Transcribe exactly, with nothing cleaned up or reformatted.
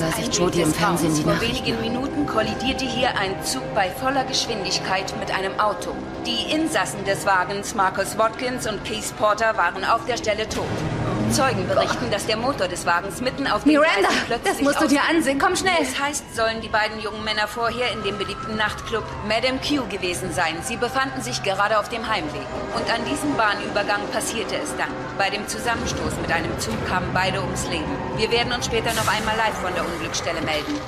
sah sich Jodie im Fernsehen die Vor Nachrichten wenigen an. Minuten kollidierte hier ein Zug bei voller Geschwindigkeit mit einem Auto. Die Insassen des Wagens, Marcus Watkins und Keith Porter, waren auf der Stelle tot. Zeugen berichten, dass der Motor des Wagens mitten auf dem Miranda, Gleisen plötzlich das musst du dir ansehen. Komm schnell. Das heißt, sollen die beiden jungen Männer vorher in dem beliebten Nachtclub Madame Q gewesen sein. Sie befanden sich gerade auf dem Heimweg. Und an diesem Bahnübergang passierte es dann. Bei dem Zusammenstoß mit einem Zug kamen beide ums Leben. Wir werden uns später noch einmal live von der Unglücksstelle melden.